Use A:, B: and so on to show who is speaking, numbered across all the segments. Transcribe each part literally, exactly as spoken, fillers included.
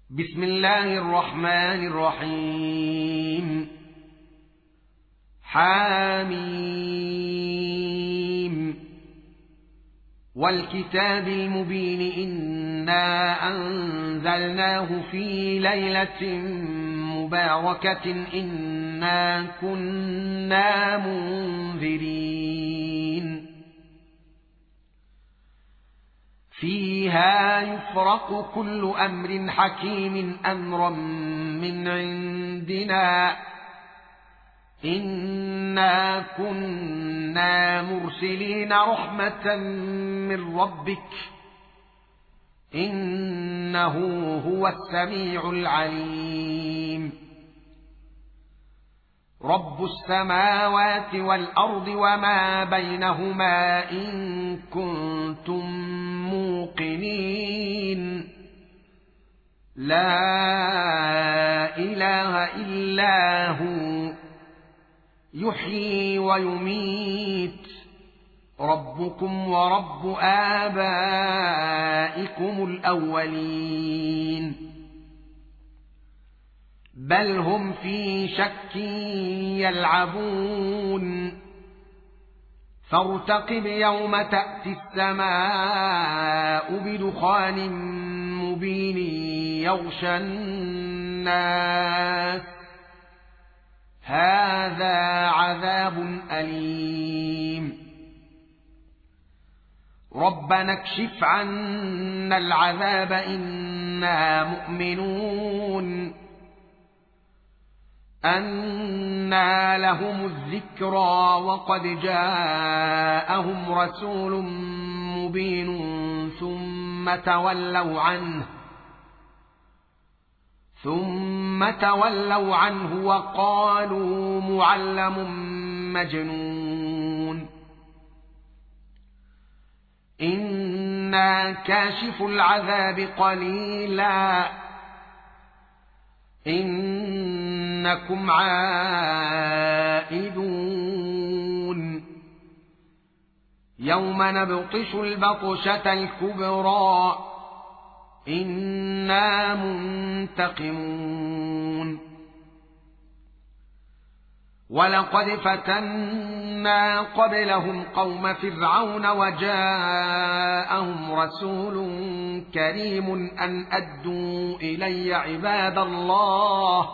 A: بسم الله الرحمن الرحيم. حاميم والكتاب المبين إنا أنزلناه في ليلة مباركة إنا كنا منذرين فيها يفرق كل أمر حكيم أمرا من عندنا إنا كنا مرسلين رحمة من ربك إنه هو السميع العليم. رب السماوات والأرض وما بينهما إن كنتم موقنين لا إله إلا هو يحيي ويميت ربكم ورب آبائكم الأولين بل هم في شك يلعبون فارتقب يوم تأتي السماء بدخان مبين يغشى الناس هذا عذاب أليم. ربنا اكشف عنا العذاب إنا مؤمنون أنى لهم الذكرى وقد جاءهم رسول مبين ثم تولوا عنه ثم تولوا عنه وقالوا معلم مجنون إنا كاشف العذاب قليلا إنكم عائدون يوم نبطش البطشة الكبرى إنا منتقمون ولقد فتنا قبلهم قوم فرعون وجاءهم رسول كريم أن أدوا إلي عباد الله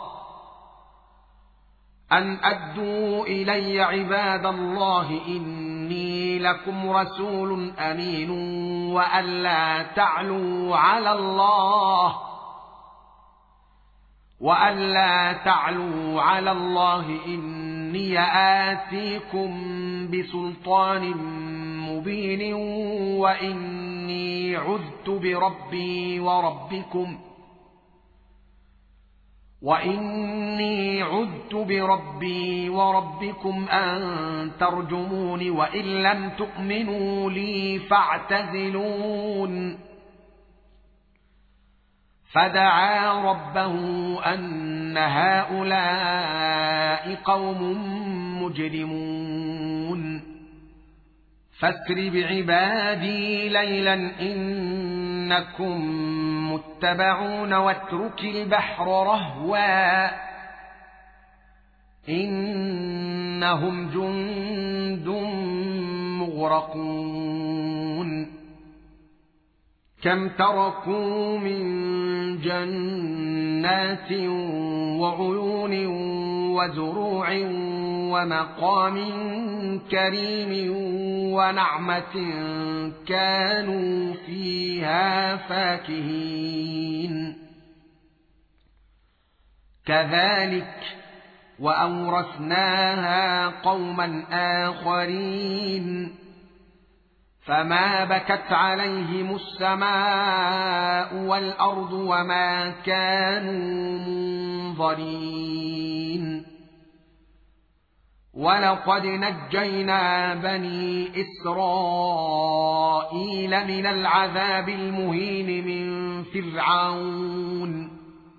A: أن أدوا إلي عباد الله إني لكم رسول أمين وألا تعلوا على الله وألا تعلوا على الله إني آتيكم بسلطان مبين وإني عذت بربي وربكم وإني عذت بربي وربكم أن ترجمون وإن لم تؤمنوا لي فاعتزلون فدعا ربه أن هؤلاء قوم مجرمون فاسر بعبادي ليلا إنكم متبعون واترك البحر رهوا إنهم جند مغرقون كم تركوا من جنات وعيون وزروع ومقام كريم ونعمة كانوا فيها فاكهين كذلك وأورثناها قوما آخرين فما بكت عليهم السماء والأرض وما كانوا منظرين ولقد نجينا بني إسرائيل من العذاب المهين من فرعون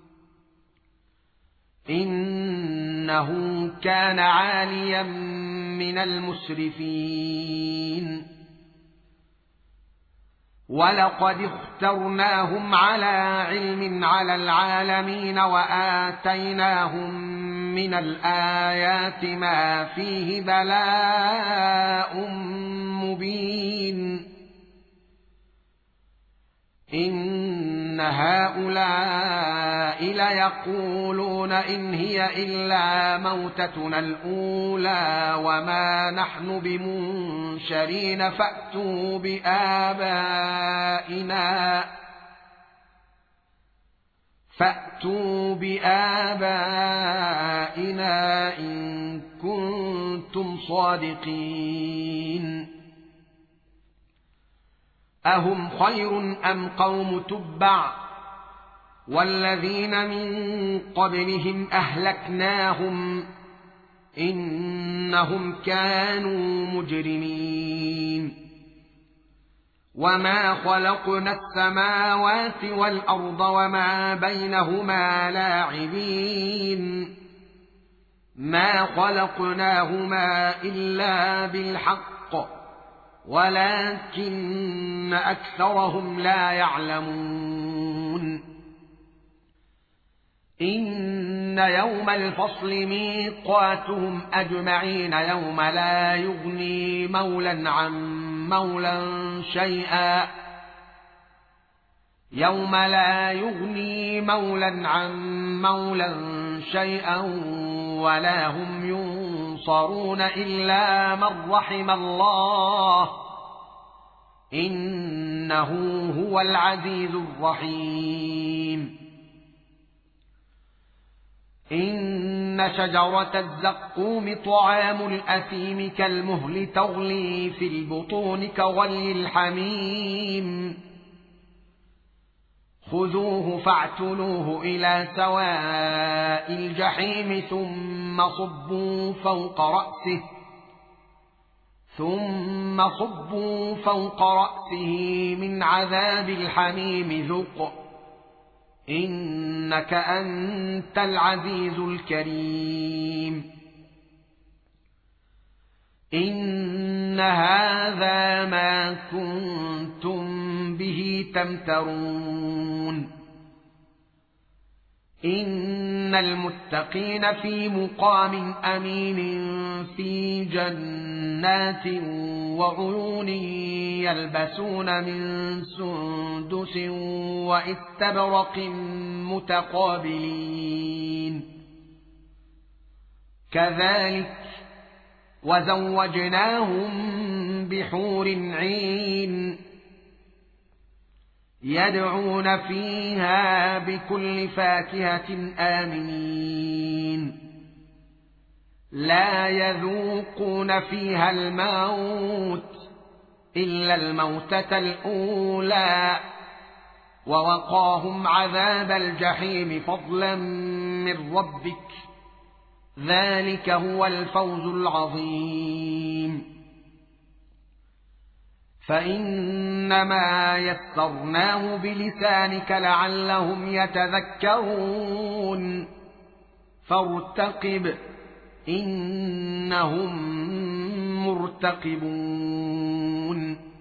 A: إنه كان عاليا من المسرفين ولقد اخترناهم على علم على العالمين وآتيناهم من الآيات ما فيه بلاء مبين إن هؤلاء ليقولون إن هي إلا موتتنا الأولى وما نحن بمنشرين فأتوا بآبائنا فأتوا بآبائنا إن كنتم صادقين أهم خير أم قوم تبع والذين من قبلهم أهلكناهم إنهم كانوا مجرمين وما خلقنا السماوات والأرض وما بينهما لاعبين ما خلقناهما إلا بالحق ولكن أكثرهم لا يعلمون إن يوم الفصل ميقاتهم أجمعين يوم لا يغني مولا عن مولا شيئا يوم لا يغني مولا عن مولا شيئا ولا هم ينصرون إلا من رحم الله إنه هو العزيز الرحيم إن شجرة الزقوم طعام الأثيم كالمهل تغلي في البطون كغلي الحميم خذوه فاعتلوه إلى سواء الجحيم ثم صبوا فوق رأسه ثم صبوا فوق رأسه من عذاب الحميم ذق إنك أنت العزيز الكريم إن هذا ما كنتم به تمترون إن المتقين في مقام أمين في جنات وعيون يلبسون من سندس وإستبرق متقابلين كذلك وزوجناهم بحور عين يدعون فيها بكل فاكهة آمنين لا يذوقون فيها الموت إلا الموتة الأولى ووقاهم عذاب الجحيم فضلا من ربك ذلك هو الفوز العظيم فإنما يسرناه بلسانك لعلهم يتذكرون فارتقب إنهم مرتقبون